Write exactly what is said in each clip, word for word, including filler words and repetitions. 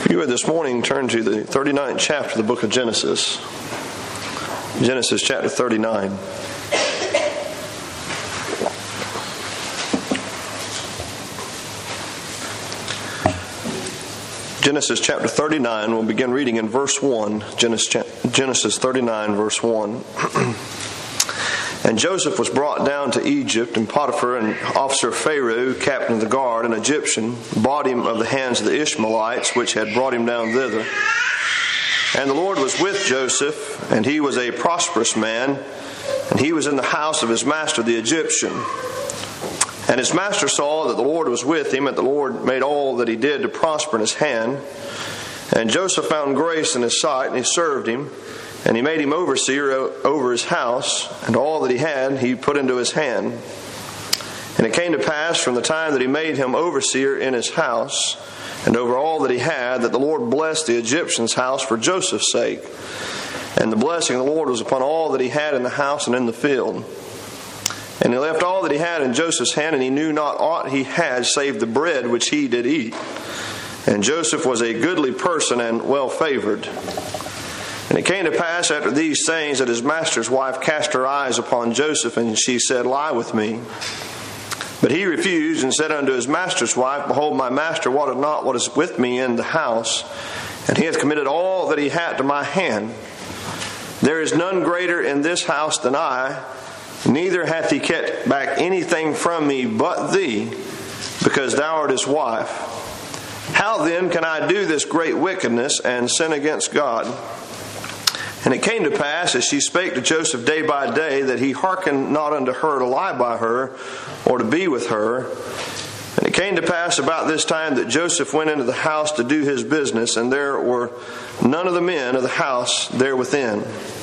If you would this morning turn to the thirty-ninth chapter of the book of Genesis. Genesis chapter thirty-nine. Genesis chapter thirty-nine, we'll begin reading in verse one. Genesis thirty-nine, verse one. And Joseph was brought down to Egypt, and Potiphar, an officer of Pharaoh, captain of the guard, an Egyptian, bought him of the hands of the Ishmaelites, which had brought him down thither. And the Lord was with Joseph, and he was a prosperous man, and he was in the house of his master the Egyptian. And his master saw that the Lord was with him, and the Lord made all that he did to prosper in his hand. And Joseph found grace in his sight, and he served him. And he made him overseer over his house, and all that he had he put into his hand. And it came to pass from the time that he made him overseer in his house, and over all that he had, that the Lord blessed the Egyptian's house for Joseph's sake. And the blessing of the Lord was upon all that he had in the house and in the field. And he left all that he had in Joseph's hand, and he knew not aught he had save the bread which he did eat. And Joseph was a goodly person and well favored. And it came to pass after these things that his master's wife cast her eyes upon Joseph, and she said, Lie with me. But he refused and said unto his master's wife, Behold, my master wotteth not what is with me in the house, and he hath committed all that he had to my hand. There is none greater in this house than I, neither hath he kept back anything from me but thee, because thou art his wife. How then can I do this great wickedness and sin against God? And it came to pass, as she spake to Joseph day by day, that he hearkened not unto her to lie by her, or to be with her. And it came to pass about this time that Joseph went into the house to do his business, and there were none of the men of the house there within.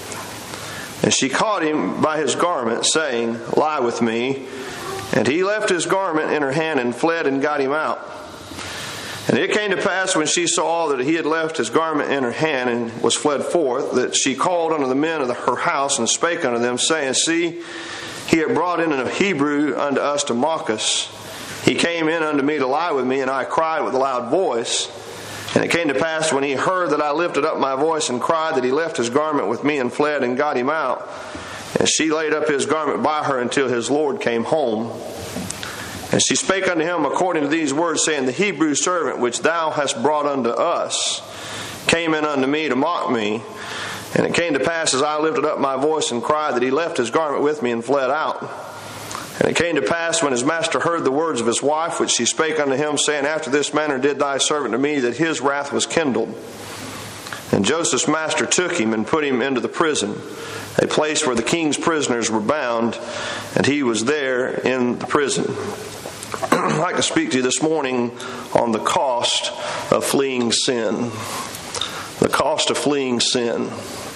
And she caught him by his garment, saying, Lie with me. And he left his garment in her hand, and fled and got him out. And it came to pass, when she saw that he had left his garment in her hand and was fled forth, that she called unto the men of the, her house, and spake unto them, saying, See, he had brought in a Hebrew unto us to mock us. He came in unto me to lie with me, and I cried with a loud voice. And it came to pass, when he heard that I lifted up my voice and cried, that he left his garment with me and fled and got him out. And she laid up his garment by her until his Lord came home. And she spake unto him according to these words, saying, The Hebrew servant which thou hast brought unto us came in unto me to mock me. And it came to pass, as I lifted up my voice and cried, that he left his garment with me and fled out. And it came to pass, when his master heard the words of his wife, which she spake unto him, saying, After this manner did thy servant to me, that his wrath was kindled. And Joseph's master took him and put him into the prison, a place where the king's prisoners were bound, and he was there in the prison. I'd like to speak to you this morning on the cost of fleeing sin. The cost of fleeing sin.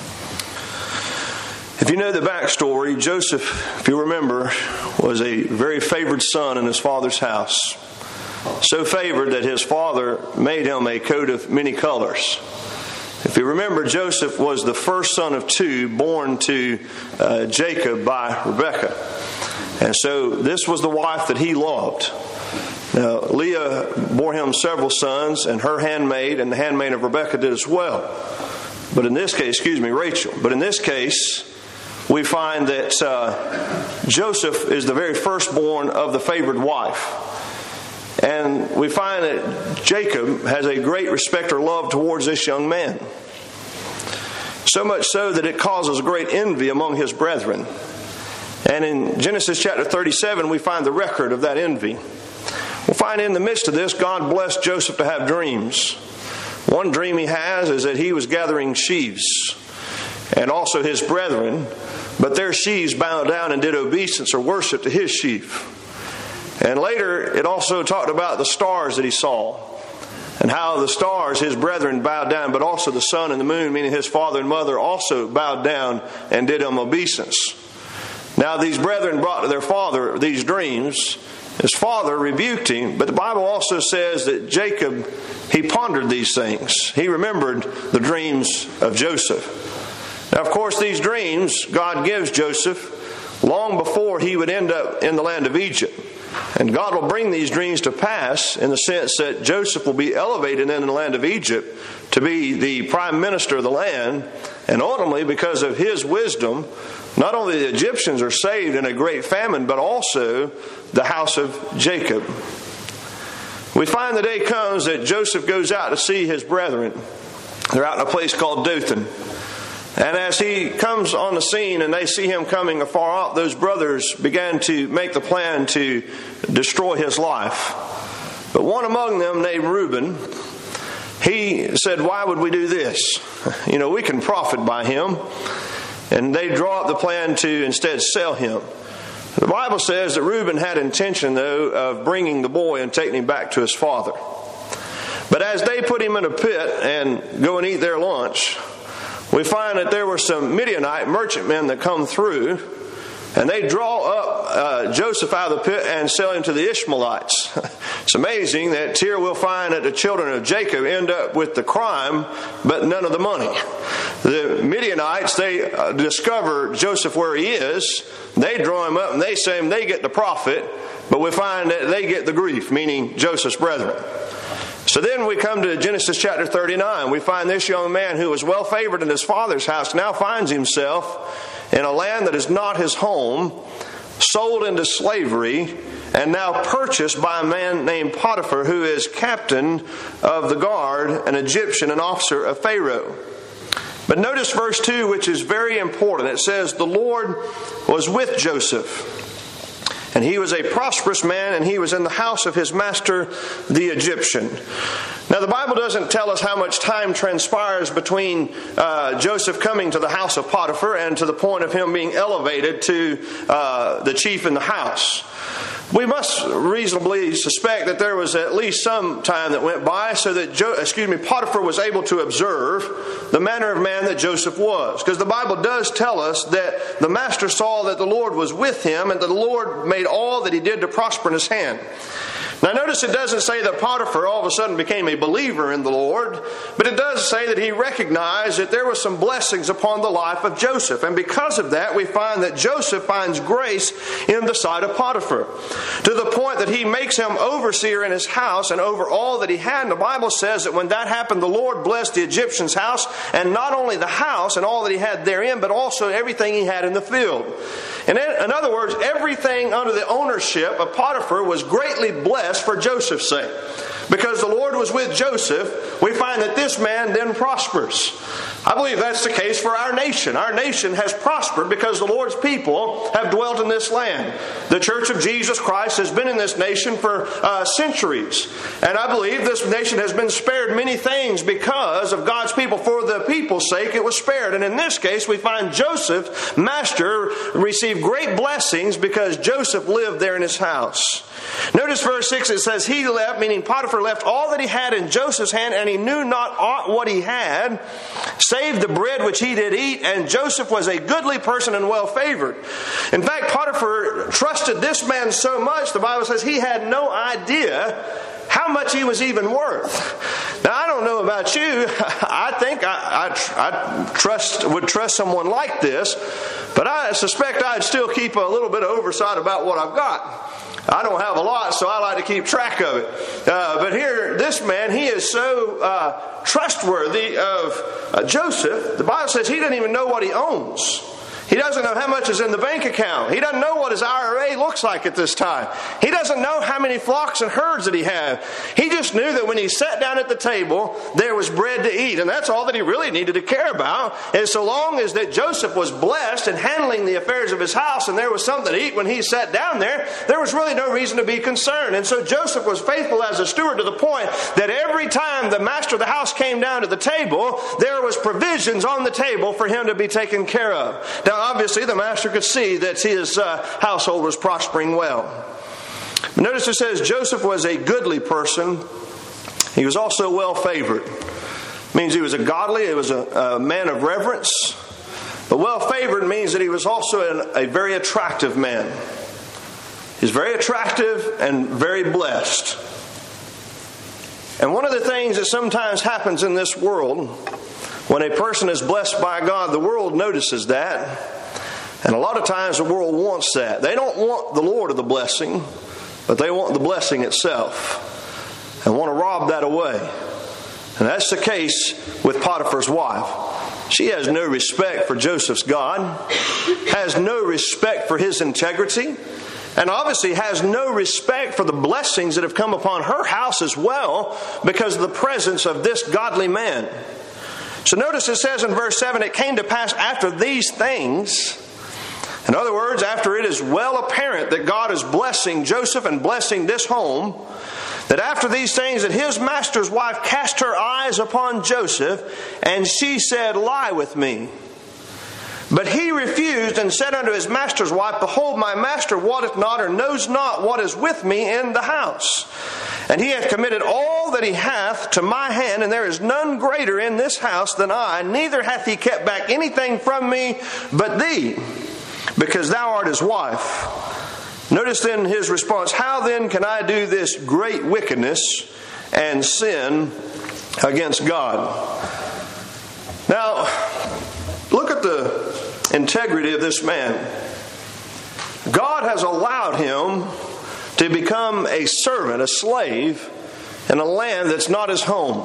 If you know the backstory, Joseph, if you remember, was a very favored son in his father's house. So favored that his father made him a coat of many colors. If you remember, Joseph was the first son of two born to uh, Jacob by Rebekah. And so this was the wife that he loved. Now, Leah bore him several sons, and her handmaid and the handmaid of Rebekah did as well. But in this case, excuse me, Rachel. But in this case, we find that uh, Joseph is the very firstborn of the favored wife. And we find that Jacob has a great respect or love towards this young man. So much so that it causes great envy among his brethren. And in Genesis chapter thirty-seven, we find the record of that envy. We'll find in the midst of this, God blessed Joseph to have dreams. One dream he has is that he was gathering sheaves, and also his brethren, but their sheaves bowed down and did obeisance or worship to his sheaf. And later, it also talked about the stars that he saw, and how the stars, his brethren, bowed down, but also the sun and the moon, meaning his father and mother, also bowed down and did him obeisance. Now these brethren brought to their father these dreams. His father rebuked him, but the Bible also says that Jacob, he pondered these things. He remembered the dreams of Joseph. Now, of course, these dreams God gives Joseph long before he would end up in the land of Egypt. And God will bring these dreams to pass in the sense that Joseph will be elevated in the land of Egypt to be the prime minister of the land. And ultimately, because of his wisdom, not only the Egyptians are saved in a great famine, but also the house of Jacob. We find the day comes that Joseph goes out to see his brethren. They're out in a place called Dothan. And as he comes on the scene and they see him coming afar off, those brothers began to make the plan to destroy his life. But one among them, named Reuben, he said, why would we do this? You know, we can profit by him. And they draw up the plan to instead sell him. The Bible says that Reuben had intention, though, of bringing the boy and taking him back to his father. But as they put him in a pit and go and eat their lunch, we find that there were some Midianite merchantmen that come through, and they draw up uh, Joseph out of the pit and sell him to the Ishmaelites. It's amazing that here we'll find that the children of Jacob end up with the crime, but none of the money. The Midianites, they uh, discover Joseph where he is. They draw him up and they say him, they get the profit, but we find that they get the grief, meaning Joseph's brethren. So then we come to Genesis chapter thirty-nine. We find this young man who was well favored in his father's house now finds himself in a land that is not his home, sold into slavery, and now purchased by a man named Potiphar, who is captain of the guard, an Egyptian, an officer of Pharaoh. But notice verse two, which is very important. It says, the Lord was with Joseph, and he was a prosperous man, and he was in the house of his master, the Egyptian. Now, the Bible doesn't tell us how much time transpires between uh, Joseph coming to the house of Potiphar and to the point of him being elevated to uh, the chief in the house. We must reasonably suspect that there was at least some time that went by so that jo- excuse me, Potiphar was able to observe the manner of man that Joseph was. Because the Bible does tell us that the master saw that the Lord was with him and that the Lord made all that he did to prosper in his hand. Now notice it doesn't say that Potiphar all of a sudden became a believer in the Lord, but it does say that he recognized that there were some blessings upon the life of Joseph. And because of that, we find that Joseph finds grace in the sight of Potiphar, to the point that he makes him overseer in his house and over all that he had. And the Bible says that when that happened, the Lord blessed the Egyptian's house, and not only the house and all that he had therein, but also everything he had in the field. And in other words, everything under the ownership of Potiphar was greatly blessed for Joseph's sake. Because the Lord was with Joseph, we find that this man then prospers. I believe that's the case for our nation. Our nation has prospered because the Lord's people have dwelt in this land. The Church of Jesus Christ has been in this nation for uh, centuries. And I believe this nation has been spared many things because of God's people. For the people's sake, it was spared. And in this case, we find Joseph, master, received great blessings because Joseph lived there in his house. Notice verse six, it says, he left, meaning Potiphar left all that he had in Joseph's hand, and he knew not aught what he had, save the bread which he did eat, and Joseph was a goodly person and well favored. In fact, Potiphar trusted this man so much, the Bible says he had no idea how much he was even worth. Now, I don't know about you. I think I, I, I trust would trust someone like this, but I suspect I'd still keep a little bit of oversight about what I've got. I don't have a lot, so I like to keep track of it. Uh, but here, this man, he is so uh, trustworthy of uh, Joseph. The Bible says he doesn't even know what he owns. He doesn't know how much is in the bank account. He doesn't know what his I R A looks like at this time. He doesn't know how many flocks and herds that he had. He just knew that when he sat down at the table, there was bread to eat. And that's all that he really needed to care about. And so long as that Joseph was blessed in handling the affairs of his house and there was something to eat when he sat down there, there was really no reason to be concerned. And so Joseph was faithful as a steward to the point that every time the master of the house came down to the table, there was provisions on the table for him to be taken care of. Now, obviously, the master could see that his uh, household was prospering well. But notice it says Joseph was a goodly person. He was also well favored. It means he was a godly, he was a, a man of reverence. But well favored means that he was also an, a very attractive man. He's very attractive and very blessed. And one of the things that sometimes happens in this world, when a person is blessed by God, the world notices that. And a lot of times the world wants that. They don't want the Lord of the blessing. but they want the blessing itself and want to rob that away. And that's the case with Potiphar's wife. She has no respect for Joseph's God, has no respect for his integrity, and obviously has no respect for the blessings that have come upon her house as well because of the presence of this godly man. So notice it says in verse seven, it came to pass after these things. In other words, after it is well apparent that God is blessing Joseph and blessing this home, that after these things that his master's wife cast her eyes upon Joseph, and she said, lie with me. But he refused and said unto his master's wife, behold, my master wotteth not or knows not what is with me in the house. And he hath committed all that he hath to my hand, and there is none greater in this house than I, neither hath he kept back anything from me but thee, because thou art his wife. Notice then his response, how then can I do this great wickedness and sin against God? Now, look at the integrity of this man. God has allowed him to become a servant, a slave, in a land that's not his home.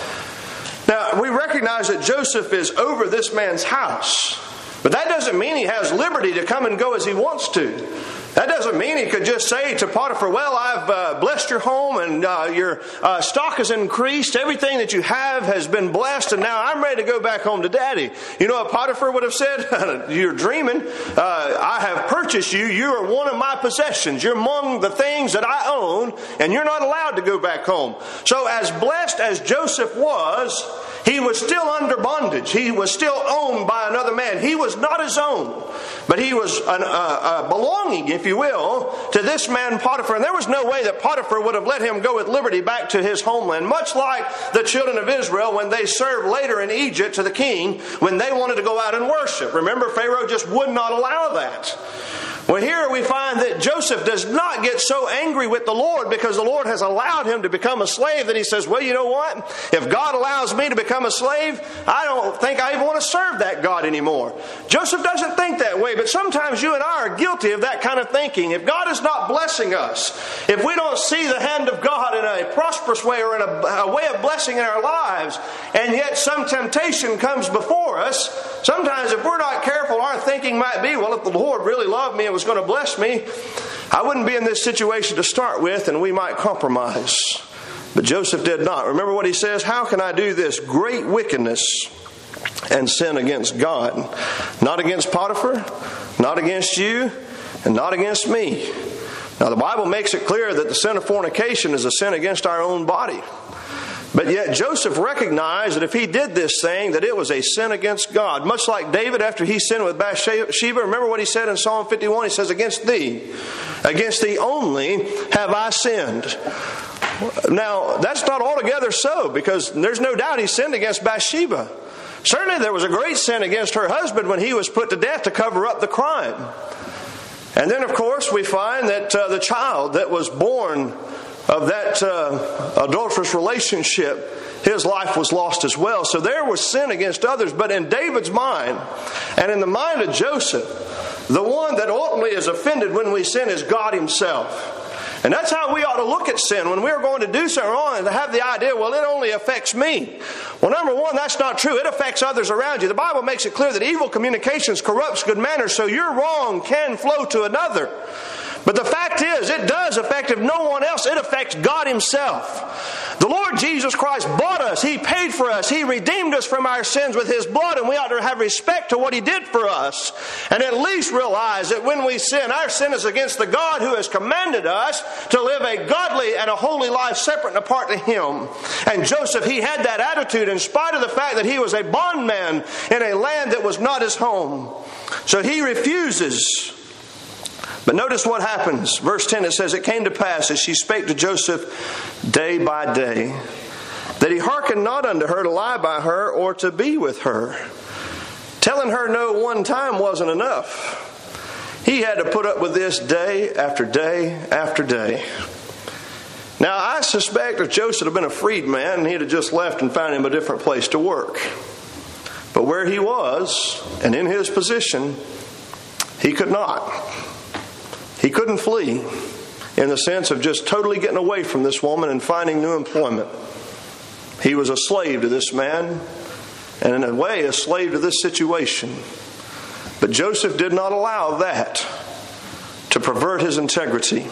Now, we recognize that Joseph is over this man's house, but that doesn't mean he has liberty to come and go as he wants to. That doesn't mean he could just say to Potiphar, well, I've uh, blessed your home and uh, your uh, stock has increased. Everything that you have has been blessed, and now I'm ready to go back home to daddy. You know what Potiphar would have said? You're dreaming. Uh, I have purchased you. You are one of my possessions. You're among the things that I own, and you're not allowed to go back home. So as blessed as Joseph was, he was still under bondage. He was still owned by another man. He was not his own, but he was an, uh, uh, belonging, if you will, to this man Potiphar. And there was no way that Potiphar would have let him go with liberty back to his homeland, much like the children of Israel when they served later in Egypt to the king when they wanted to go out and worship. Remember, Pharaoh just would not allow that. Well, here we find that Joseph does not get so angry with the Lord because the Lord has allowed him to become a slave that he says, well, you know what? If God allows me to become a slave, I don't think I even want to serve that God anymore. Joseph doesn't think that way, but sometimes you and I are guilty of that kind of thinking. If God is not blessing us, if we don't see the hand of God in a prosperous way or in a, a way of blessing in our lives, and yet some temptation comes before us, sometimes if we're not careful, our thinking might be, well, if the Lord really loved me and was going to bless me, I wouldn't be in this situation to start with, and we might compromise. But Joseph did not. Remember what he says, how can I do this great wickedness and sin against God? Not against Potiphar, not against you, and not against me. Now the Bible makes it clear that the sin of fornication is a sin against our own body. But yet Joseph recognized that if he did this thing, that it was a sin against God. Much like David after he sinned with Bathsheba. Remember what he said in Psalm fifty-one? He says, against thee, against thee only have I sinned. Now, that's not altogether so, because there's no doubt he sinned against Bathsheba. Certainly there was a great sin against her husband when he was put to death to cover up the crime. And then, of course, we find that uh, the child that was born of that uh, adulterous relationship, his life was lost as well. So there was sin against others. But in David's mind, and in the mind of Joseph, the one that ultimately is offended when we sin is God himself. And that's how we ought to look at sin. When we're going to do something wrong and to have the idea, well, it only affects me. Well, number one, that's not true. It affects others around you. The Bible makes it clear that evil communications corrupts good manners, so your wrong can flow to another. But the fact is, it does affect, if no one else, it affects God himself. The Lord Jesus Christ bought us. He paid for us. He redeemed us from our sins with his blood, and we ought to have respect to what he did for us. And at least realize that when we sin, our sin is against the God who has commanded us to live a godly and a holy life separate and apart to him. And Joseph, he had that attitude in spite of the fact that he was a bondman in a land that was not his home. So he refuses. But notice what happens. Verse ten, it says, it came to pass as she spake to Joseph day by day, that he hearkened not unto her to lie by her or to be with her. Telling her no one time wasn't enough. He had to put up with this day after day after day. Now, I suspect if Joseph had been a freedman, he'd have just left and found him a different place to work. But where he was, and in his position, he could not. He couldn't flee. in the sense of just totally getting away from this woman and finding new employment. He was a slave to this man, and in a way, a slave to this situation. But Joseph did not allow that to pervert his integrity.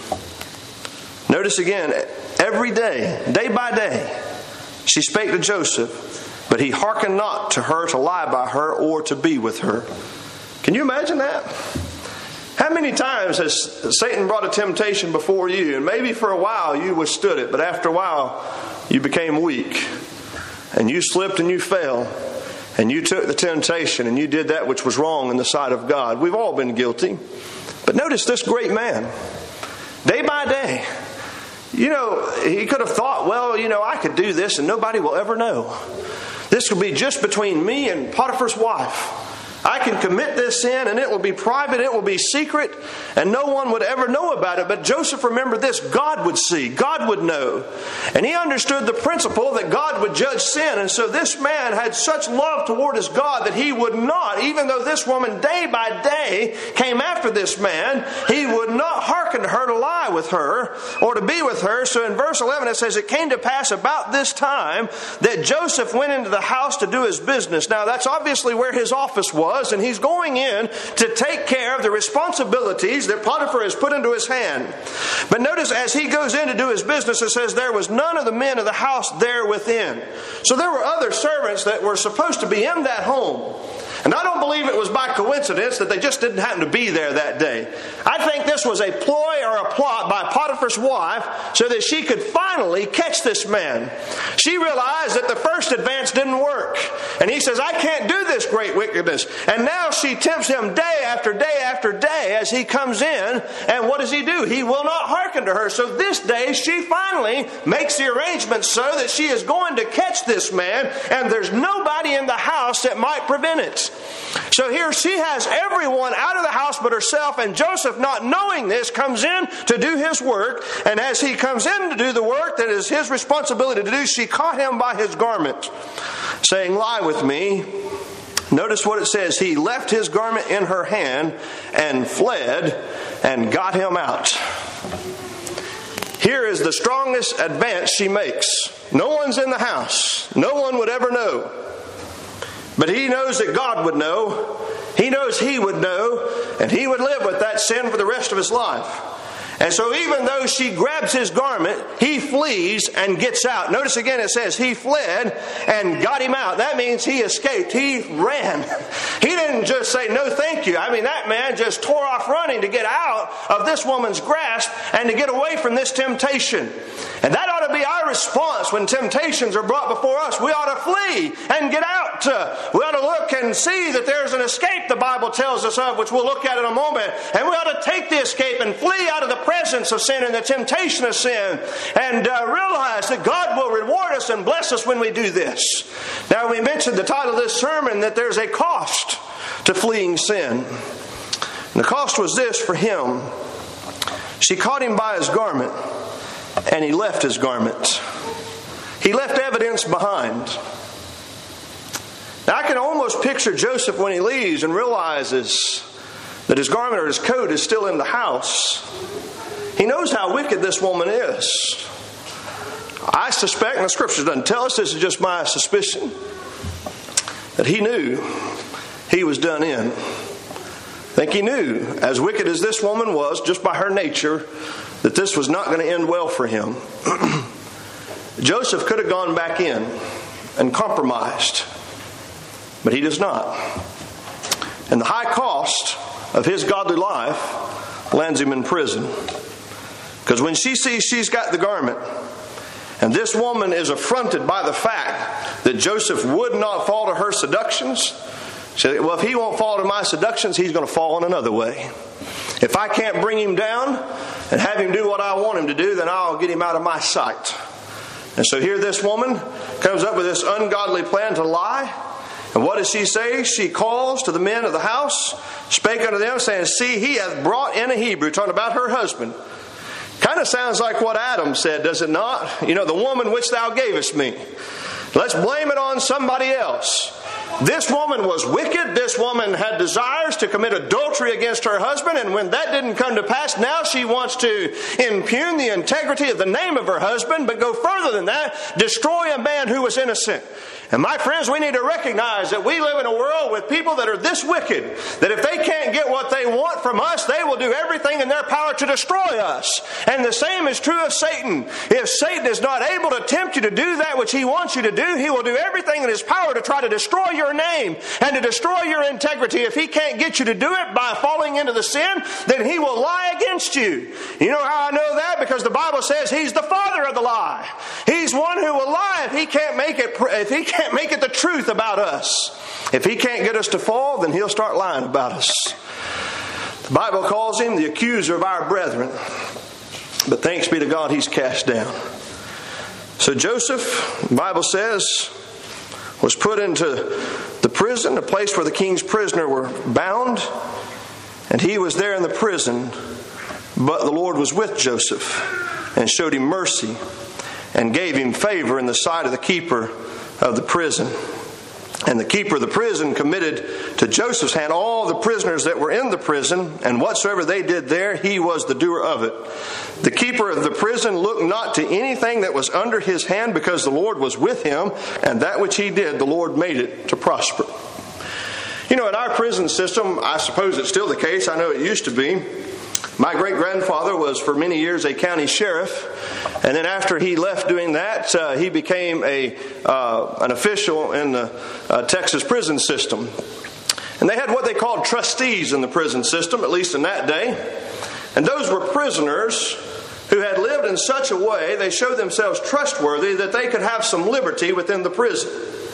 Notice again, every day, day by day, she spake to Joseph, but he hearkened not to her to lie by her or to be with her. Can you imagine that? How many times has Satan brought a temptation before you, and maybe for a while you withstood it, but after a while you became weak, and you slipped and you fell, and you took the temptation and you did that which was wrong in the sight of God. We've all been guilty. But notice this great man, day by day, you know, he could have thought, well, you know, I could do this and nobody will ever know. This will be just between me and Potiphar's wife. I can commit this sin and it will be private, it will be secret, and no one would ever know about it. But Joseph remembered this, God would see, God would know. And he understood the principle that God would judge sin. And so this man had such love toward his God that he would not, even though this woman day by day came after this man, he would not hearken to her to lie with her or to be with her. So in verse eleven it says, it came to pass about this time that Joseph went into the house to do his business. Now that's obviously where his office was. And he's going in to take care of the responsibilities that Potiphar has put into his hand. But notice as he goes in to do his business, it says there was none of the men of the house there within. So there were other servants that were supposed to be in that home. And I don't believe it was by coincidence that they just didn't happen to be there that day. I think this was a ploy or a plot by Potiphar's wife so that she could finally catch this man. She realized that the first advance didn't work. And he says, I can't do this great wickedness. And now she tempts him day after day after day as he comes in. And what does he do? He will not hearken to her. So this day she finally makes the arrangements so that she is going to catch this man. And there's nobody in the house that might prevent it. So here she has everyone out of the house but herself, and Joseph, not knowing this, comes in to do his work. And as he comes in to do the work that is his responsibility to do, she caught him by his garment, saying, lie with me. Notice what it says. He left his garment in her hand and fled and got him out. Here is the strongest advance she makes. No one's in the house. No one would ever know. But he knows that God would know. He knows he would know. And he would live with that sin for the rest of his life. And so even though she grabs his garment, he flees and gets out. Notice again it says he fled and got him out. That means he escaped. He ran. He didn't just say no thank you. I mean, that man just tore off running to get out of this woman's grasp and to get away from this temptation. And that ought to be our response when temptations are brought before us. We ought to flee and get out. We ought to look and see that there's an escape the Bible tells us of, which we'll look at in a moment. And we ought to take the escape and flee out of the presence of sin and the temptation of sin, and uh, realize that God will reward us and bless us when we do this. Now, we mentioned the title of this sermon that there's a cost to fleeing sin. And the cost was this for him. She caught him by his garment, and he left his garment. He left evidence behind. Now, I can almost picture Joseph when he leaves and realizes that his garment or his coat is still in the house. He knows how wicked this woman is. I suspect, and the scripture doesn't tell us, this is just my suspicion, that he knew he was done in. I think he knew, as wicked as this woman was, just by her nature, that this was not going to end well for him. Joseph could have gone back in and compromised, but he does not. And the high cost of his godly life lands him in prison. Because when she sees she's got the garment, and this woman is affronted by the fact that Joseph would not fall to her seductions, she said, well, if he won't fall to my seductions, he's going to fall in another way. If I can't bring him down and have him do what I want him to do, then I'll get him out of my sight. And so here this woman comes up with this ungodly plan to lie. And what does she say? She calls to the men of the house, spake unto them, saying, see, he hath brought in a Hebrew, talking about her husband. Kind of sounds like what Adam said, does it not? You know, the woman which thou gavest me. Let's blame it on somebody else. This woman was wicked. This woman had desires to commit adultery against her husband. And when that didn't come to pass, now she wants to impugn the integrity of the name of her husband, but go further than that, destroy a man who was innocent. And my friends, we need to recognize that we live in a world with people that are this wicked, that if they can't get what they want from us, they will do everything in their power to destroy us. And the same is true of Satan. If Satan is not able to tempt you to do that which he wants you to do, he will do everything in his power to try to destroy your name and to destroy your integrity. If he can't get you to do it by falling into the sin, then he will lie against you. You know how I know that? Because the Bible says he's the father of the lie. He's one who will lie if he can't make it, if he can't make it the truth about us. If he can't get us to fall, then he'll start lying about us. The Bible calls him the accuser of our brethren. But thanks be to God, he's cast down. So Joseph, the Bible says, was put into the prison, a place where the king's prisoners were bound. And he was there in the prison. But the Lord was with Joseph and showed him mercy and gave him favor in the sight of the keeper of the prison. And the keeper of the prison committed to Joseph's hand all the prisoners that were in the prison, and whatsoever they did there, he was the doer of it. The keeper of the prison looked not to anything that was under his hand, because the Lord was with him, and that which he did, the Lord made it to prosper. You know, in our prison system, I suppose it's still the case, I know it used to be, my great-grandfather was for many years a county sheriff, and then after he left doing that, uh, he became a uh, an official in the uh, Texas prison system. And they had what they called trustees in the prison system, at least in that day. And those were prisoners who had lived in such a way, they showed themselves trustworthy that they could have some liberty within the prison.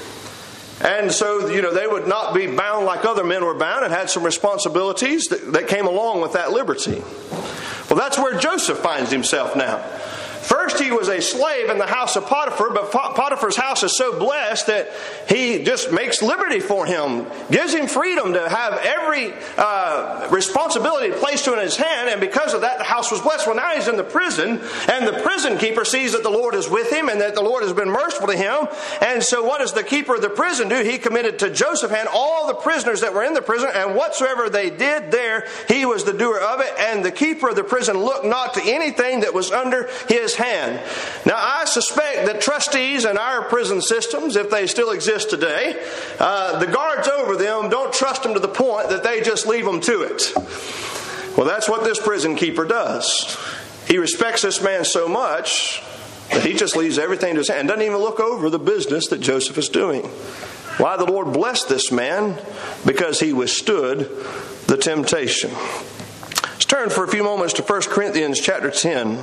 And so, you know, they would not be bound like other men were bound, and had some responsibilities that, that came along with that liberty. Well, that's where Joseph finds himself now. First, he was a slave in the house of Potiphar, but Potiphar's house is so blessed that he just makes liberty for him, gives him freedom to have every uh, responsibility placed in his hand, and because of that, the house was blessed. Well, now he's in the prison, and the prison keeper sees that the Lord is with him and that the Lord has been merciful to him. And so what does the keeper of the prison do? He committed to Joseph's hand all the prisoners that were in the prison, and whatsoever they did there, he was the doer of it, and the keeper of the prison looked not to anything that was under his hand. Now, I suspect that trustees in our prison systems, if they still exist today, uh, the guards over them don't trust them to the point that they just leave them to it. Well, that's what this prison keeper does. He respects this man so much that he just leaves everything to his hand and doesn't even look over the business that Joseph is doing. Why? The Lord blessed this man because he withstood the temptation. Let's turn for a few moments to First Corinthians chapter ten.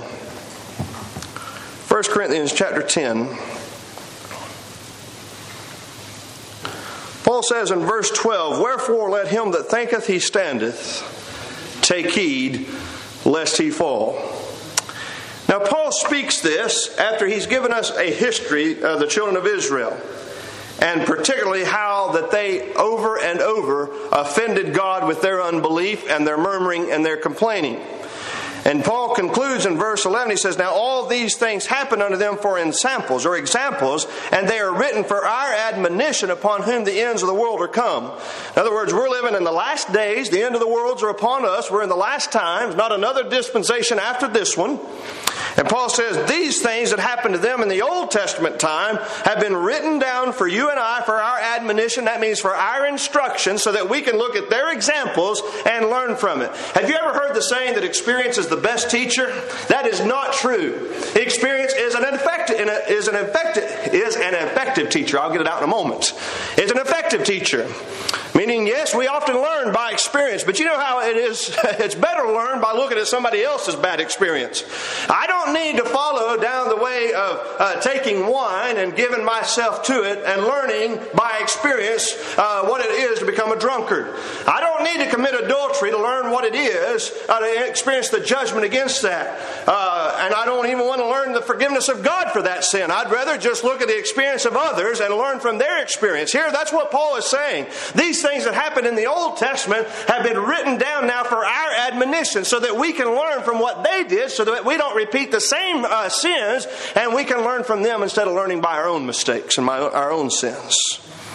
First Corinthians chapter ten. Paul says in verse twelve, "Wherefore let him that thinketh he standeth take heed lest he fall." Now Paul speaks this after he's given us a history of the children of Israel, and particularly how that they over and over offended God with their unbelief and their murmuring and their complaining. And Paul concludes in verse eleven, he says, "Now all these things happen unto them for ensamples," or examples, "and they are written for our admonition, upon whom the ends of the world are come." In other words, we're living in the last days. The end of the worlds are upon us. We're in the last times, not another dispensation after this one. And Paul says, these things that happened to them in the Old Testament time have been written down for you and I, for our admonition. That means for our instruction, so that we can look at their examples and learn from it. Have you ever heard the saying that experience is the best teacher? That is not true. Experience is an effective, is an effective, is an effective teacher. I'll get it out in a moment. It's an effective teacher. Meaning, yes, we often learn by experience, but you know how it is, it's better to learn by looking at somebody else's bad experience. I don't need to follow down the way of uh, taking wine and giving myself to it and learning by experience uh, what it is to become a drunkard. I don't need to commit adultery to learn what it is uh, to experience the judgment against that. Uh, and I don't even want to learn the forgiveness of God for that sin. I'd rather just look at the experience of others and learn from their experience. Here, that's what Paul is saying. These things that happened in the Old Testament have been written down now for our admonition, so that we can learn from what they did, so that we don't repeat the same uh, sins, and we can learn from them instead of learning by our own mistakes and my, our own sins.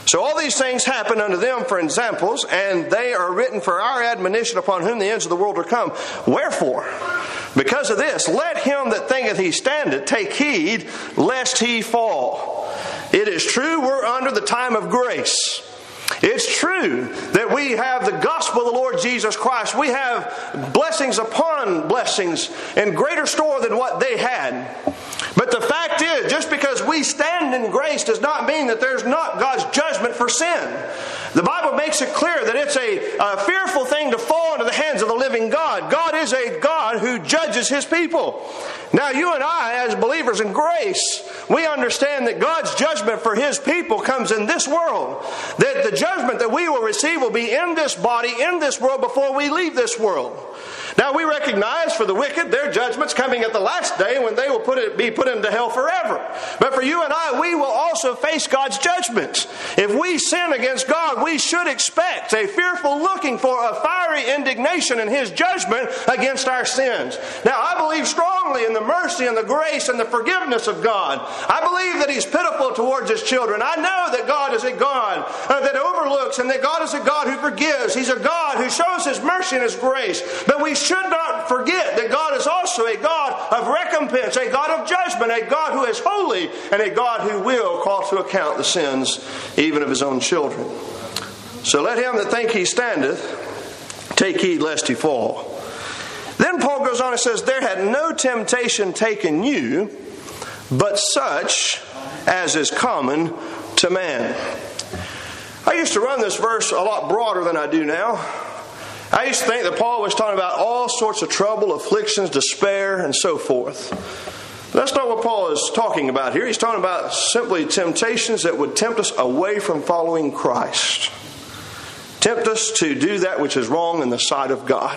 So all these things happen unto them for examples, and they are written for our admonition, upon whom the ends of the world are come. Wherefore, because of this, let him that thinketh he standeth take heed lest he fall. It is true we're under the time of grace. It's true that we have the gospel of the Lord Jesus Christ. We have blessings upon blessings in greater store than what they had. But the fact is, just because we stand in grace does not mean that there's not God's judgment for sin. The Bible makes it clear that it's a, a fearful thing to fall into the hands of the living God. God is a God who judges His people. Now, you and I, as believers in grace, we understand that God's judgment for His people comes in this world. That the judgment that we will receive will be in this body, in this world, before we leave this world. Now, we recognize for the wicked, their judgment's coming at the last day when they will put it, be put into hell forever. But for you and I, we will also face God's judgment. If we sin against God, we should expect a fearful looking for a fiery indignation in His judgment against our sins. Now, I believe strongly in the mercy and the grace and the forgiveness of God. I believe that He's pitiful towards His children. I know that God is a God uh, that overlooks, and that God is a God who forgives. He's a God who shows His mercy and His grace. But we should not forget that God is also a God of recompense, a God of judgment, a God who is holy, and a God who will call to account the sins even of His own children. So let him that think he standeth take heed lest he fall. Then Paul goes on and says, there had no temptation taken you, but such as is common to man. I used to run this verse a lot broader than I do now. I used to think that Paul was talking about all sorts of trouble, afflictions, despair, and so forth. But that's not what Paul is talking about here. He's talking about simply temptations that would tempt us away from following Christ. Tempt us to do that which is wrong in the sight of God.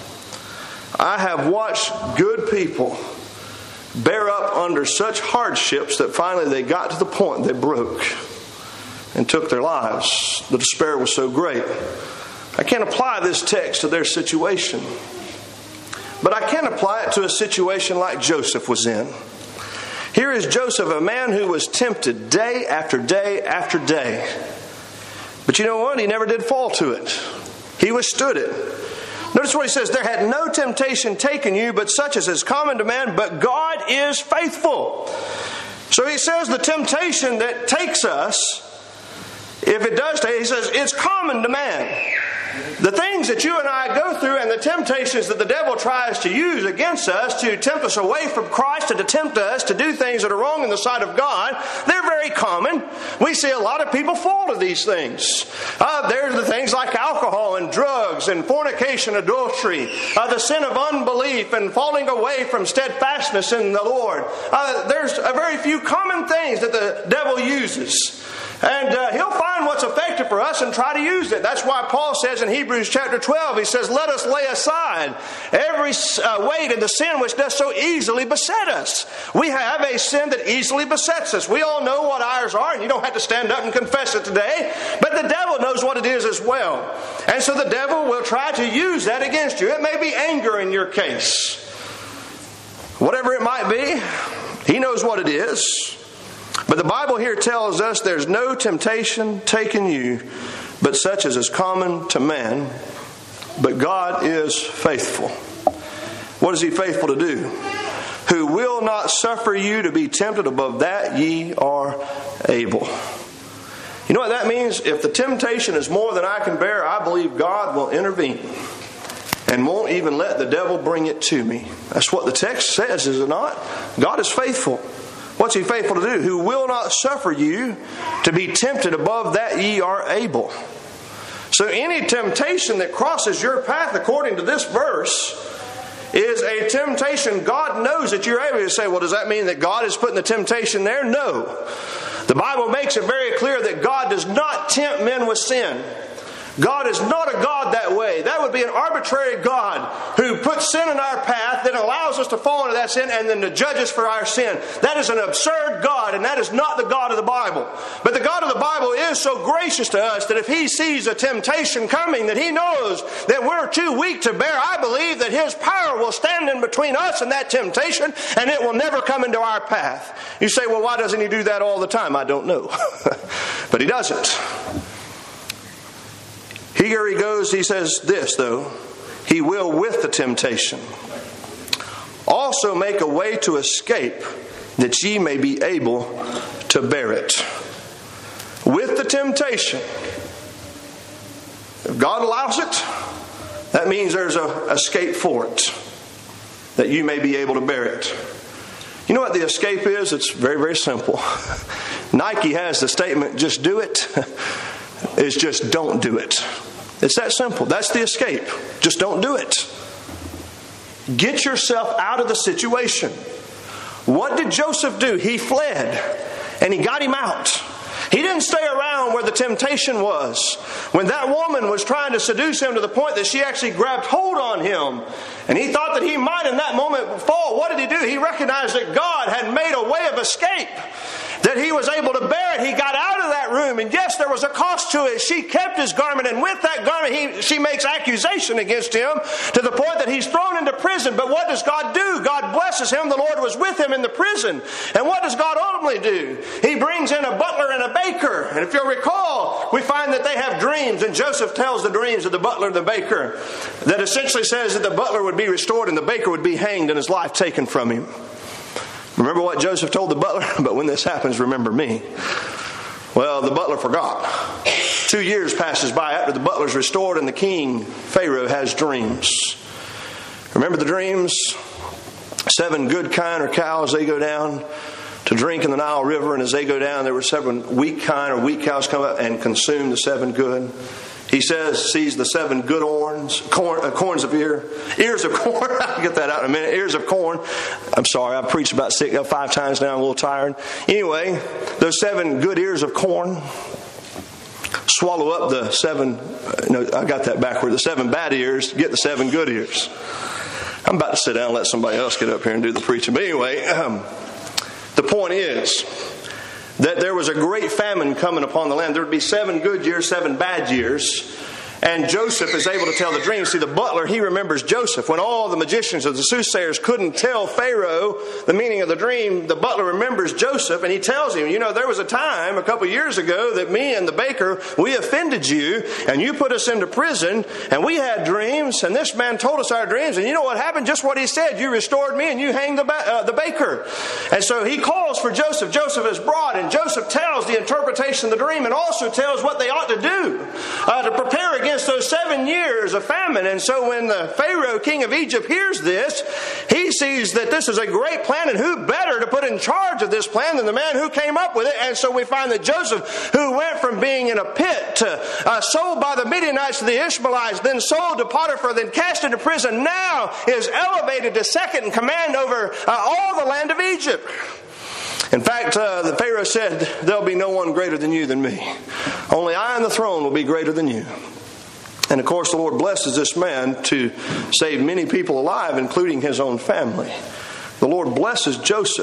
I have watched good people bear up under such hardships that finally they got to the point they broke and took their lives. The despair was so great. I can't apply this text to their situation, but I can apply it to a situation like Joseph was in. Here is Joseph, a man who was tempted day after day after day. But you know what? He never did fall to it. He withstood it. Notice what he says, there had no temptation taken you, but such as is common to man, but God is faithful. So he says the temptation that takes us, if it does take, he says it's common to man. The things that you and I go through and the temptations that the devil tries to use against us to tempt us away from Christ and to tempt us to do things that are wrong in the sight of God, they're very common. We see a lot of people fall to these things. Uh, there's the things like alcohol and drugs and fornication, adultery, uh, the sin of unbelief and falling away from steadfastness in the Lord. Uh, there's a very few common things that the devil uses. And uh, he'll find what's effective for us and try to use it. That's why Paul says in Hebrews chapter twelve, he says, let us lay aside every uh, weight and the sin which does so easily beset us. We have a sin that easily besets us. We all know what ours are, and you don't have to stand up and confess it today. But the devil knows what it is as well. And so the devil will try to use that against you. It may be anger in your case. Whatever it might be, he knows what it is. But the Bible here tells us there's no temptation taken you, but such as is common to man. But God is faithful. What is He faithful to do? Who will not suffer you to be tempted above that ye are able. You know what that means? If the temptation is more than I can bear, I believe God will intervene and won't even let the devil bring it to me. That's what the text says, is it not? God is faithful. What's He faithful to do? Who will not suffer you to be tempted above that ye are able. So any temptation that crosses your path, according to this verse, is a temptation God knows that you're able to say, well, does that mean that God is putting the temptation there? No. The Bible makes it very clear that God does not tempt men with sin. God is not a God that way. That would be an arbitrary God who puts sin in our path, then allows us to fall into that sin, and then to judge us for our sin. That is an absurd God, and that is not the God of the Bible. But the God of the Bible is so gracious to us that if He sees a temptation coming that He knows that we're too weak to bear, I believe that His power will stand in between us and that temptation, and it will never come into our path. You say, well, why doesn't He do that all the time? I don't know. But he doesn't. Here he goes, he says this though, he will with the temptation also make a way to escape, that ye may be able to bear it. With the temptation. If God allows it, that means there's an escape for it, that you may be able to bear it. You know what the escape is? It's very, very simple. Nike has the statement, just do it. It's just don't do it. It's that simple. That's the escape. Just don't do it. Get yourself out of the situation. What did Joseph do? He fled, and he got him out. He didn't stay around where the temptation was. When that woman was trying to seduce him to the point that she actually grabbed hold on him, and he thought that he might in that moment fall, what did he do? He recognized that God had made a way of escape, that he was able to bear it. He got out of that room, and yes, there was a cost to it. She kept his garment, and with that garment, he, she makes accusation against him to the point that he's thrown into prison. But what does God do? God blesses him. The Lord was with him in the prison. And what does God ultimately do? He brings in a butler and a baker. And if you'll recall, we find that they have dreams, and Joseph tells the dreams of the butler and the baker that essentially says that the butler would be restored and the baker would be hanged and his life taken from him. Remember what Joseph told the butler? But when this happens, remember me. Well, the butler forgot. Two years passes by after the butler's restored, and the king, Pharaoh, has dreams. Remember the dreams? Seven good kine or cows, they go down to drink in the Nile River, and as they go down, there were seven weak kine or weak cows come up and consume the seven good. He says, sees the seven good horns, corn, uh, corns of ear, ears of corn. I'll get that out in a minute. Ears of corn. I'm sorry, I've preached about six, uh, five times now. I'm a little tired. Anyway, those seven good ears of corn swallow up the seven. Uh, no, I got that backward. The seven bad ears get the seven good ears. I'm about to sit down and let somebody else get up here and do the preaching. But anyway, um, the point is that there was a great famine coming upon the land. There would be seven good years, seven bad years. And Joseph is able to tell the dream. See, the butler, he remembers Joseph. When all the magicians or the soothsayers couldn't tell Pharaoh the meaning of the dream, the butler remembers Joseph, and he tells him, you know, there was a time a couple years ago that me and the baker, we offended you, and you put us into prison, and we had dreams, and this man told us our dreams, and you know what happened? Just what he said. You restored me, and you hanged the, ba- uh, the baker. And so he calls for Joseph. Joseph is brought, and Joseph tells the interpretation of the dream and also tells what they ought to do uh, to prepare against those seven years of famine. And so when the Pharaoh, king of Egypt, hears this, he sees that this is a great plan, and who better to put in charge of this plan than the man who came up with it. And so we find that Joseph, who went from being in a pit to uh, sold by the Midianites to the Ishmaelites, then sold to Potiphar, then cast into prison, now is elevated to second in command over uh, all the land of Egypt. In fact, uh, the Pharaoh said, there'll be no one greater than you than me. Only I on the throne will be greater than you. And of course, the Lord blesses this man to save many people alive, including his own family. The Lord blesses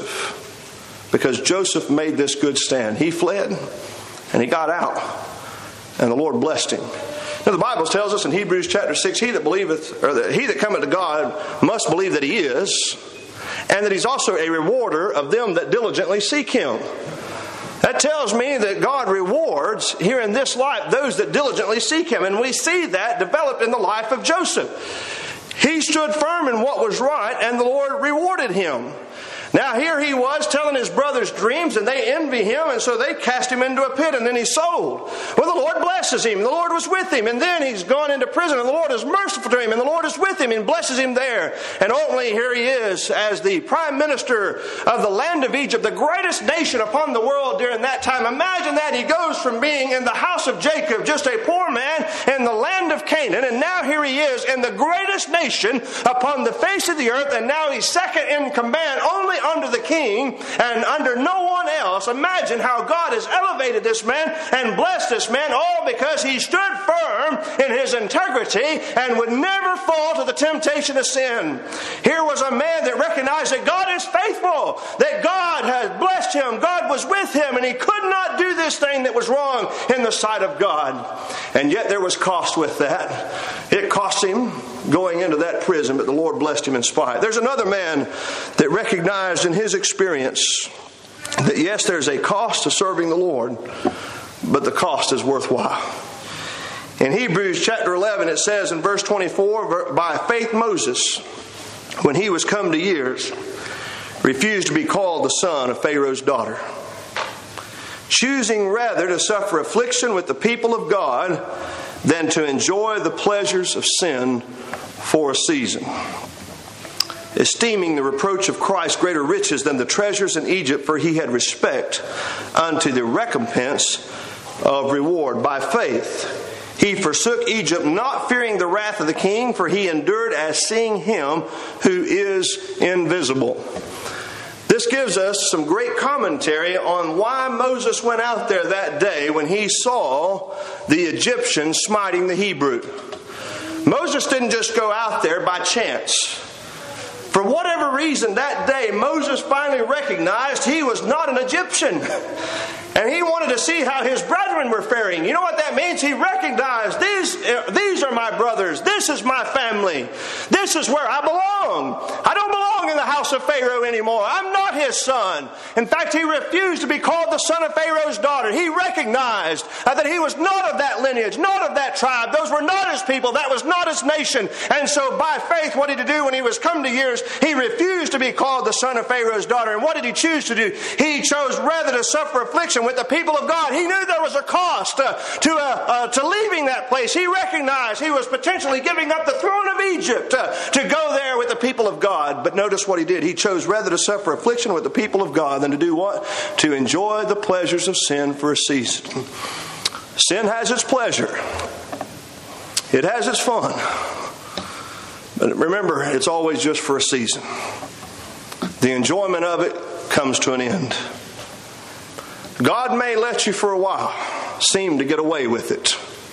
Joseph because Joseph made this good stand. He fled and he got out, and the Lord blessed him. Now, the Bible tells us in Hebrews chapter six, he that believeth, or that he that cometh to God must believe that he is, and that he's also a rewarder of them that diligently seek him. That tells me that God rewards here in this life those that diligently seek him. And we see that developed in the life of Joseph. He stood firm in what was right, and the Lord rewarded him. Now here he was telling his brothers dreams, and they envy him, and so they cast him into a pit, and then he's sold. Well, the Lord blesses him. The Lord was with him, and then he's gone into prison, and the Lord is merciful to him, and the Lord is with him and blesses him there. And ultimately here he is as the prime minister of the land of Egypt, the greatest nation upon the world during that time. Imagine that. He goes from being in the house of Jacob, just a poor man in the land of Canaan, and now here he is in the greatest nation upon the face of the earth, and now he's second in command only under the king and under no one else. Imagine how God has elevated this man and blessed this man, all because he stood firm in his integrity and would never fall to the temptation of sin. Here was a man that recognized that God is faithful, that God has blessed him, God was with him, and he could not do this thing that was wrong in the sight of God. And yet there was cost with that. It cost him going into that prison, but the Lord blessed him in spite. There's another man that recognized in his experience that yes, there's a cost to serving the Lord, but the cost is worthwhile. In Hebrews chapter eleven, it says in verse twenty-four, by faith Moses, when he was come to years, refused to be called the son of Pharaoh's daughter, choosing rather to suffer affliction with the people of God than to enjoy the pleasures of sin for a season, esteeming the reproach of Christ greater riches than the treasures in Egypt, for he had respect unto the recompense of reward. By faith he forsook Egypt, not fearing the wrath of the king, for he endured as seeing him who is invisible. This gives us some great commentary on why Moses went out there that day when he saw the Egyptians smiting the Hebrew. Moses didn't just go out there by chance. For whatever reason that day, Moses finally recognized he was not an Egyptian. And he wanted to see how his brethren were faring. You know what that means? He recognized, these, these are my brothers. This is my family. This is where I belong. I don't belong in the house of Pharaoh anymore. I'm not his son. In fact, he refused to be called the son of Pharaoh's daughter. He recognized uh, that he was not of that lineage, not of that tribe. Those were not his people. That was not his nation. And so by faith, what did he do when he was come to years? He refused to be called the son of Pharaoh's daughter. And what did he choose to do? He chose rather to suffer affliction with the people of God. He knew there was a cost uh, to, uh, uh, to leaving that place. He recognized he was potentially giving up the throne of Egypt uh, to go there with the people of God. But notice what he did. He chose rather to suffer affliction with the people of God than to do what? To enjoy the pleasures of sin for a season. Sin has its pleasure. It has its fun. But remember, it's always just for a season. The enjoyment of it comes to an end. God may let you for a while seem to get away with it.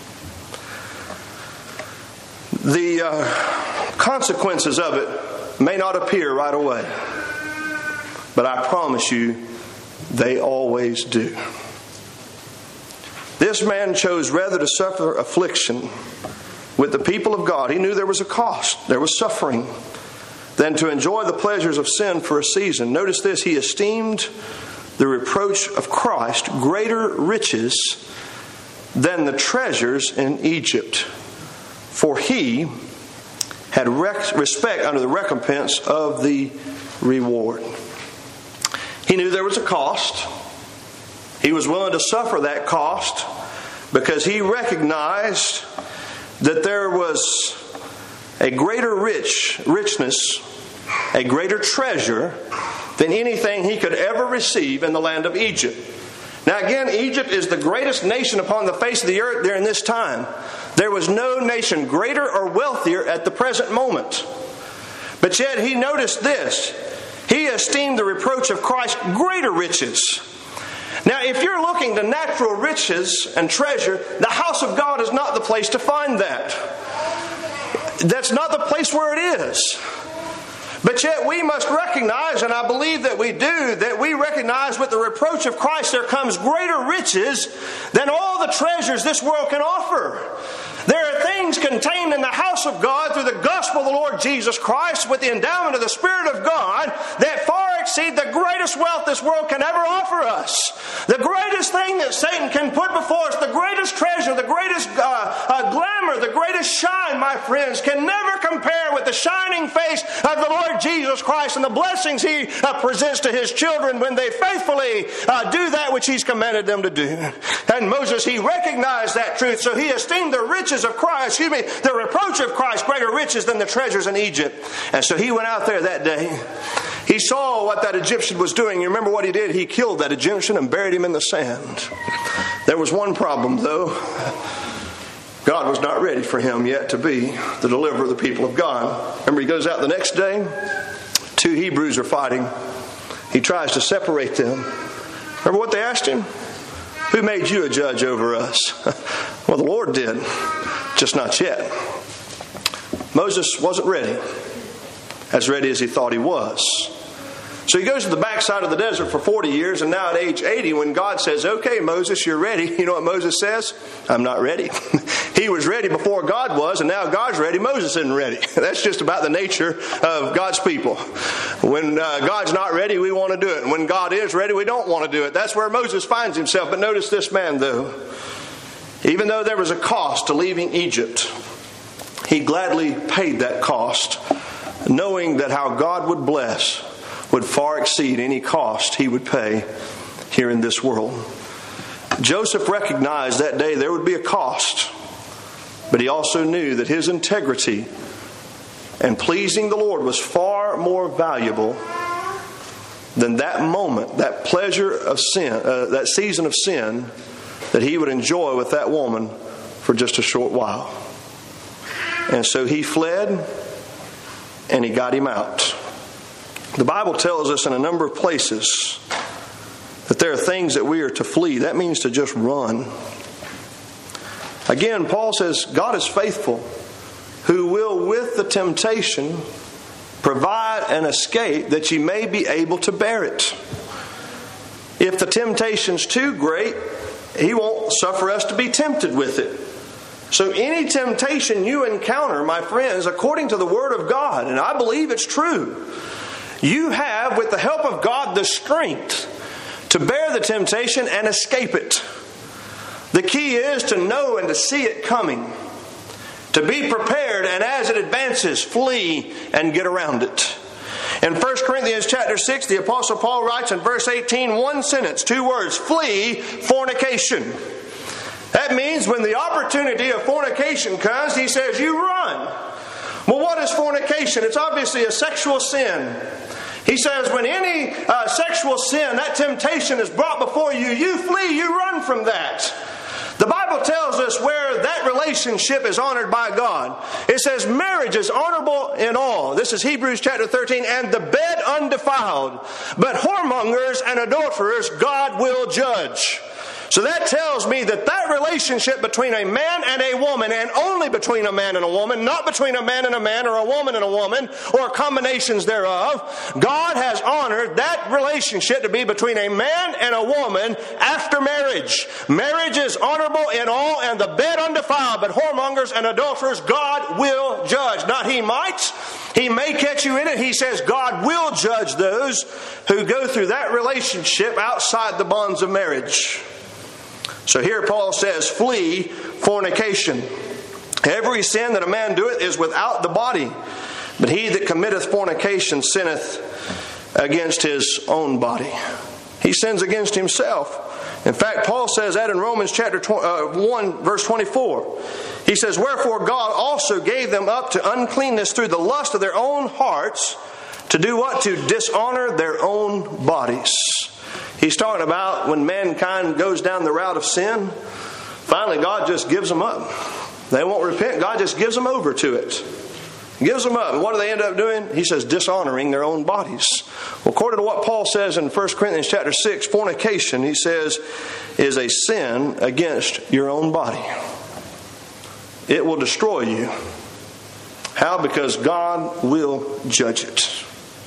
The uh, consequences of it may not appear right away, but I promise you they always do. This man chose rather to suffer affliction with the people of God. He knew there was a cost, there was suffering, than to enjoy the pleasures of sin for a season. Notice this, he esteemed the reproach of Christ greater riches than the treasures in Egypt, for he had respect unto the recompense of the reward. He knew there was a cost. He was willing to suffer that cost because he recognized that there was a greater rich richness, a greater treasure than anything he could ever receive in the land of Egypt. Now again, Egypt is the greatest nation upon the face of the earth during this time. There was no nation greater or wealthier at the present moment. But yet he noticed this. He esteemed the reproach of Christ greater riches. Now if you're looking to natural riches and treasure, the house of God is not the place to find that. That's not the place where it is. But yet we must recognize, and I believe that we do, that we recognize with the reproach of Christ there comes greater riches than all the treasures this world can offer. There are things contained in the house of God through the gospel of the Lord Jesus Christ with the endowment of the Spirit of God that far exceed the greatest wealth this world can ever offer us. The greatest thing that Satan can put before us, the greatest treasure, the greatest uh, uh, glamour, the greatest shine, my friends, can never compare with the shining face of the Lord Jesus Christ and the blessings He uh, presents to His children when they faithfully uh, do that which He's commanded them to do. And Moses, he recognized that truth, so he esteemed the riches of Christ, excuse me, the reproach of Christ greater riches than the treasures in Egypt. And so he went out there that day. He saw what that Egyptian was doing. You remember what he did? He killed that Egyptian and buried him in the sand. There was one problem, though. God was not ready for him yet to be the deliverer of the people of God. Remember, he goes out the next day. Two Hebrews are fighting. He tries to separate them. Remember what they asked him? Who made you a judge over us? Well, the Lord did. Just not yet. Moses wasn't ready. As ready as he thought he was. So he goes to the backside of the desert for forty years, and now at age eighty, when God says, okay, Moses, you're ready, you know what Moses says? I'm not ready. He was ready before God was, and now God's ready, Moses isn't ready. That's just about the nature of God's people. When uh, God's not ready, we want to do it. And when God is ready, we don't want to do it. That's where Moses finds himself. But notice this man, though. Even though there was a cost to leaving Egypt, he gladly paid that cost, knowing that how God would bless would far exceed any cost he would pay here in this world. Joseph recognized that day there would be a cost, but he also knew that his integrity and pleasing the Lord was far more valuable than that moment, that pleasure of sin, uh, that season of sin that he would enjoy with that woman for just a short while. And so he fled, and he got him out. The Bible tells us in a number of places that there are things that we are to flee. That means to just run. Again, Paul says, God is faithful, who will with the temptation provide an escape that ye may be able to bear it. If the temptation's too great, He won't suffer us to be tempted with it. So any temptation you encounter, my friends, according to the Word of God, and I believe it's true, you have, with the help of God, the strength to bear the temptation and escape it. The key is to know and to see it coming, to be prepared, and as it advances, flee and get around it. In First Corinthians chapter six, the Apostle Paul writes in verse eighteen, one sentence, two words, flee fornication. That means when the opportunity of fornication comes, he says, you run. Well, what is fornication? It's obviously a sexual sin. He says when any uh, sexual sin, that temptation is brought before you, you flee, you run from that. The Bible tells us where that relationship is honored by God. It says marriage is honorable in all. This is Hebrews chapter thirteen. And the bed undefiled. But whoremongers and adulterers God will judge. So that tells me that that relationship between a man and a woman, and only between a man and a woman, not between a man and a man or a woman and a woman, or combinations thereof, God has honored that relationship to be between a man and a woman after marriage. Marriage is honorable in all, and the bed undefiled, but whoremongers and adulterers God will judge. Not he might. He may catch you in it. He says God will judge those who go through that relationship outside the bonds of marriage. So here Paul says, flee fornication. Every sin that a man doeth is without the body, but he that committeth fornication sinneth against his own body. He sins against himself. In fact, Paul says that in Romans chapter one, verse twenty-four. He says, wherefore God also gave them up to uncleanness through the lust of their own hearts, to do what? To dishonor their own bodies. He's talking about when mankind goes down the route of sin, finally God just gives them up. They won't repent. God just gives them over to it. Gives them up. And what do they end up doing? He says dishonoring their own bodies. Well, according to what Paul says in First Corinthians chapter six, fornication, he says, is a sin against your own body. It will destroy you. How? Because God will judge it.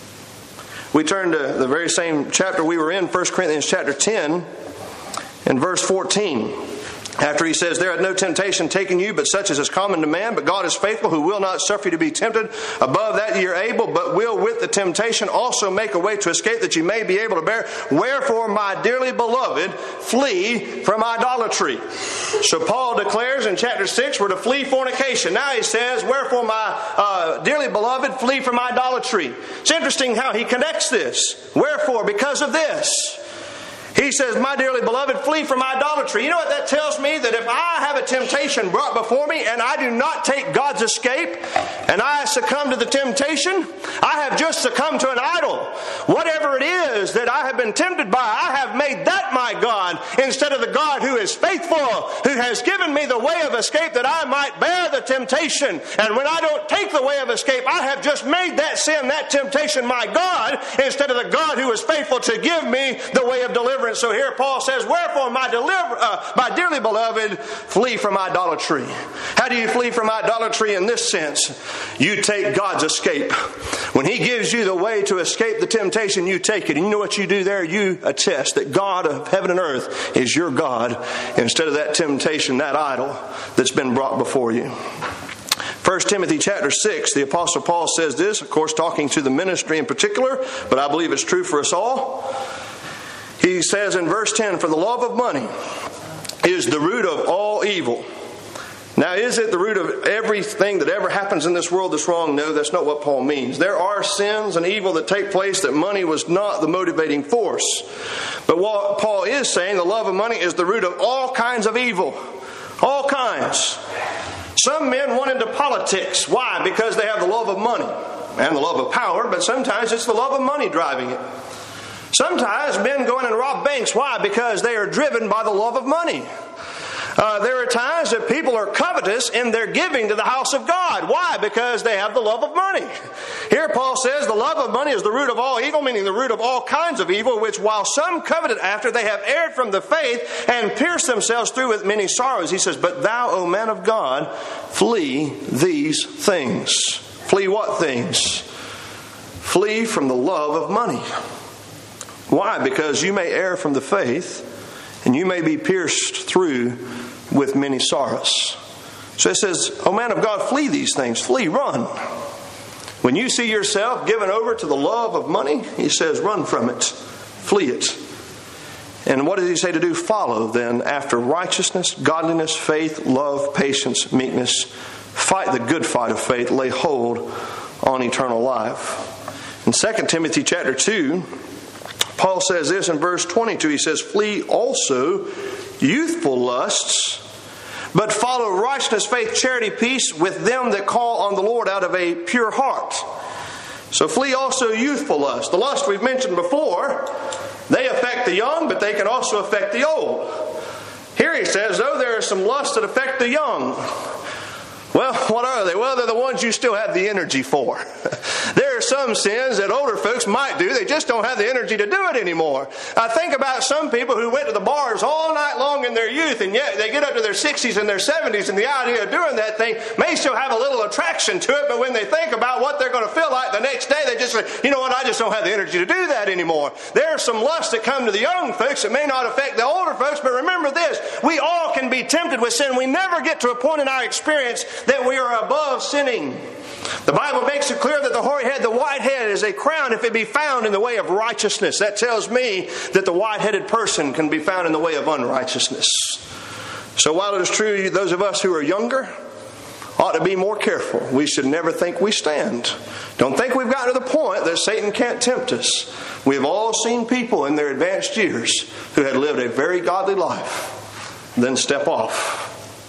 We turn to the very same chapter we were in, First Corinthians chapter ten, and verse fourteen. After he says, there hath no temptation taken you, but such as is common to man. But God is faithful, who will not suffer you to be tempted above that ye are able, but will with the temptation also make a way to escape, that ye may be able to bear. Wherefore, my dearly beloved, flee from idolatry. So Paul declares in chapter six, we're to flee fornication. Now he says, wherefore, my uh, dearly beloved, flee from idolatry. It's interesting how he connects this. Wherefore, because of this. He says, my dearly beloved, flee from idolatry. You know what that tells me? That if I have a temptation brought before me and I do not take God's escape and I succumb to the temptation, I have just succumbed to an idol. Whatever it is that I have been tempted by, I have made that my God instead of the God who is faithful, who has given me the way of escape that I might bear the temptation. And when I don't take the way of escape, I have just made that sin, that temptation my God, instead of the God who is faithful to give me the way of deliverance. deliverance. So here Paul says, wherefore, my, deliver, uh, my dearly beloved, flee from idolatry. How do you flee from idolatry in this sense? You take God's escape. When He gives you the way to escape the temptation, you take it. And you know what you do there? You attest that God of heaven and earth is your God instead of that temptation, that idol that's been brought before you. First Timothy chapter six, the Apostle Paul says this, of course talking to the ministry in particular, but I believe it's true for us all. He says in verse ten, for the love of money is the root of all evil. Now, is it the root of everything that ever happens in this world that's wrong? No, that's not what Paul means. There are sins and evil that take place that money was not the motivating force. But what Paul is saying, the love of money is the root of all kinds of evil. All kinds. Some men want into politics. Why? Because they have the love of money and the love of power, but sometimes it's the love of money driving it. Sometimes men go in and rob banks. Why? Because they are driven by the love of money. Uh, there are times that people are covetous in their giving to the house of God. Why? Because they have the love of money. Here Paul says the love of money is the root of all evil, meaning the root of all kinds of evil, which while some coveted after, they have erred from the faith and pierced themselves through with many sorrows. He says, but thou, O man of God, flee these things. Flee what things? Flee from the love of money. Why? Because you may err from the faith and you may be pierced through with many sorrows. So it says, O man of God, flee these things. Flee, run. When you see yourself given over to the love of money, he says, run from it. Flee it. And what does he say to do? Follow then after righteousness, godliness, faith, love, patience, meekness. Fight the good fight of faith. Lay hold on eternal life. In Second Timothy chapter two, Paul says this in verse twenty-two. He says, flee also youthful lusts, but follow righteousness, faith, charity, peace with them that call on the Lord out of a pure heart. So flee also youthful lust. The lust we've mentioned before, they affect the young, but they can also affect the old. Here he says, though there are some lusts that affect the young. Well, what are they? Well, they're the ones you still have the energy for. There are some sins that older folks might do. They just don't have the energy to do it anymore. I think about some people who went to the bars all night long in their youth, and yet they get up to their sixties and their seventies, and the idea of doing that thing may still have a little attraction to it, but when they think about what they're going to feel like the next day, they just say, you know what, I just don't have the energy to do that anymore. There are some lusts that come to the young folks that may not affect the older folks, but remember this, we all can be tempted with sin. We never get to a point in our experience that we are above sinning. The Bible makes it clear that the hoary head, the white head, is a crown if it be found in the way of righteousness. That tells me that the white-headed person can be found in the way of unrighteousness. So while it is true those of us who are younger ought to be more careful, we should never think we stand. Don't think we've gotten to the point that Satan can't tempt us. We have all seen people in their advanced years who had lived a very godly life, then step off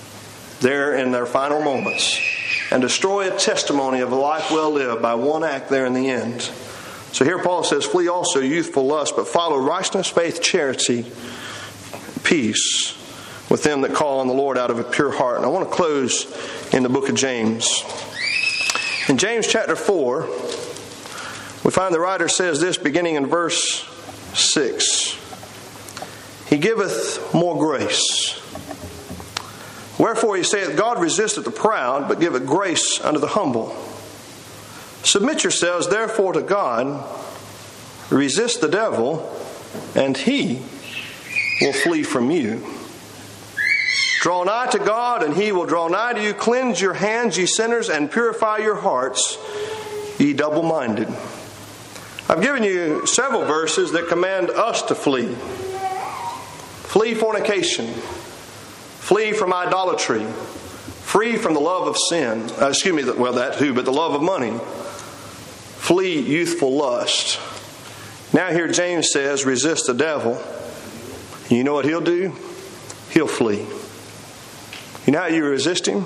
there in their final moments and destroy a testimony of a life well lived by one act there in the end. So here Paul says, flee also youthful lust, but follow righteousness, faith, charity, peace with them that call on the Lord out of a pure heart. And I want to close in the book of James. In James chapter four, we find the writer says this beginning in verse six. He giveth more grace. Wherefore he saith, God resisteth the proud, but giveth grace unto the humble. Submit yourselves therefore to God, resist the devil, and he will flee from you. Draw nigh to God, and he will draw nigh to you. Cleanse your hands, ye sinners, and purify your hearts, ye double-minded. I've given you several verses that command us to flee. Flee fornication. Flee from idolatry. Free from the love of sin. Uh, excuse me, well that too, but the love of money. Flee youthful lust. Now here James says, resist the devil. You know what he'll do? He'll flee. You know how you resist him?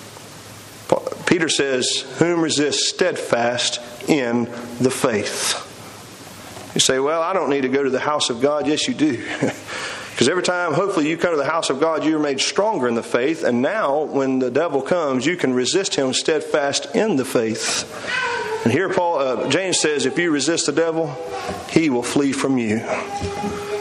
Peter says, whom resist steadfast in the faith. You say, well, I don't need to go to the house of God. Yes, you do. Because every time, hopefully, you come to the house of God, you're made stronger in the faith. And now, when the devil comes, you can resist him steadfast in the faith. And here Paul, uh, James says, if you resist the devil, he will flee from you.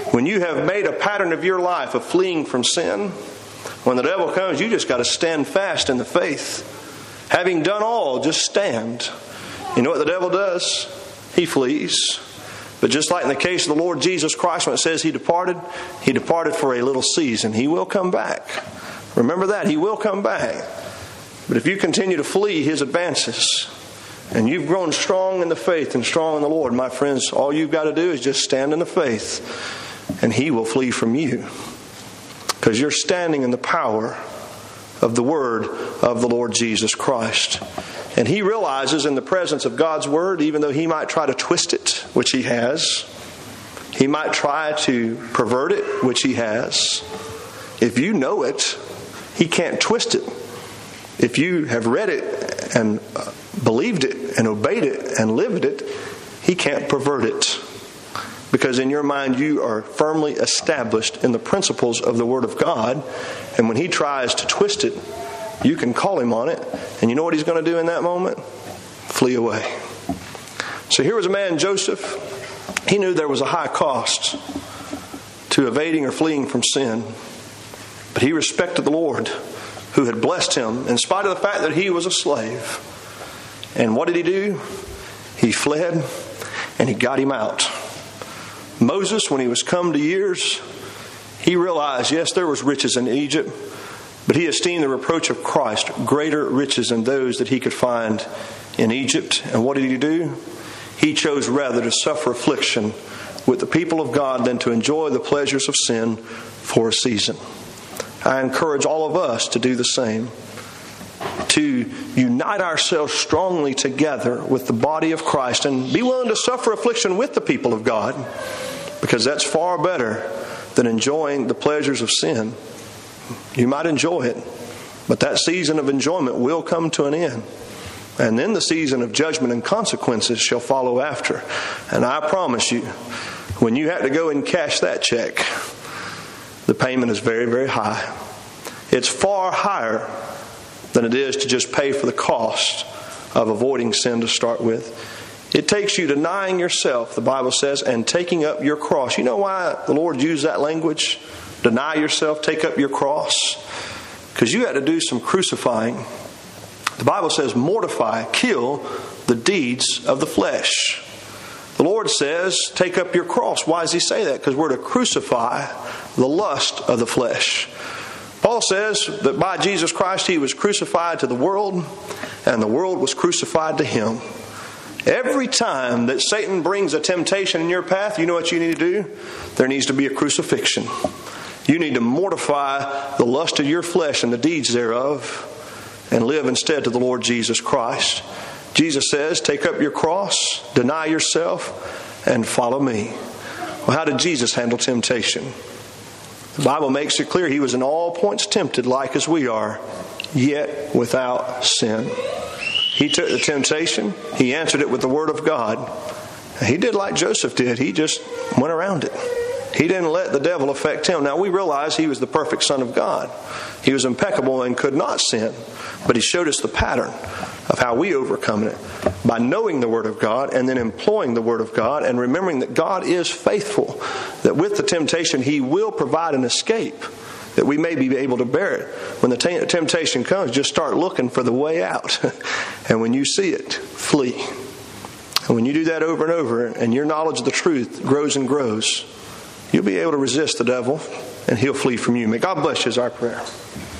When you have made a pattern of your life of fleeing from sin, when the devil comes, you just got to stand fast in the faith. Having done all, just stand. You know what the devil does? He flees. But just like in the case of the Lord Jesus Christ, when it says He departed, He departed for a little season. He will come back. Remember that. He will come back. But if you continue to flee His advances, and you've grown strong in the faith and strong in the Lord, my friends, all you've got to do is just stand in the faith, and He will flee from you. Because you're standing in the power of the Word of the Lord Jesus Christ. And he realizes in the presence of God's Word, even though he might try to twist it, which he has, he might try to pervert it, which he has. If you know it, he can't twist it. If you have read it and believed it and obeyed it and lived it, he can't pervert it. Because in your mind you are firmly established in the principles of the Word of God. And when he tries to twist it, you can call him on it. And you know what he's going to do in that moment? Flee away. So here was a man, Joseph. He knew there was a high cost to evading or fleeing from sin. But he respected the Lord who had blessed him in spite of the fact that he was a slave. And what did he do? He fled and he got him out. Moses, when he was come to years, he realized, yes, there was riches in Egypt, but he esteemed the reproach of Christ greater riches than those that he could find in Egypt. And what did he do? He chose rather to suffer affliction with the people of God than to enjoy the pleasures of sin for a season. I encourage all of us to do the same. To unite ourselves strongly together with the body of Christ and be willing to suffer affliction with the people of God, because that's far better than enjoying the pleasures of sin. You might enjoy it, but that season of enjoyment will come to an end. And then the season of judgment and consequences shall follow after. And I promise you, when you have to go and cash that check, the payment is very, very high. It's far higher than it is to just pay for the cost of avoiding sin to start with. It takes you denying yourself, the Bible says, and taking up your cross. You know why the Lord used that language? Deny yourself, take up your cross. Because you had to do some crucifying. The Bible says, mortify, kill the deeds of the flesh. The Lord says, take up your cross. Why does He say that? Because we're to crucify the lust of the flesh. Paul says that by Jesus Christ He was crucified to the world, and the world was crucified to Him. Every time that Satan brings a temptation in your path, you know what you need to do? There needs to be a crucifixion. You need to mortify the lust of your flesh and the deeds thereof and live instead to the Lord Jesus Christ. Jesus says, take up your cross, deny yourself, and follow me. Well, how did Jesus handle temptation? The Bible makes it clear He was in all points tempted like as we are, yet without sin. He took the temptation. He answered it with the Word of God. He did like Joseph did. He just went around it. He didn't let the devil affect him. Now we realize he was the perfect Son of God. He was impeccable and could not sin. But he showed us the pattern of how we overcome it by knowing the Word of God and then employing the Word of God and remembering that God is faithful. That with the temptation He will provide an escape, that we may be able to bear it. When the t- temptation comes, just start looking for the way out. And when you see it, flee. And when you do that over and over, and your knowledge of the truth grows and grows, you'll be able to resist the devil, and he'll flee from you. May God bless you is our prayer.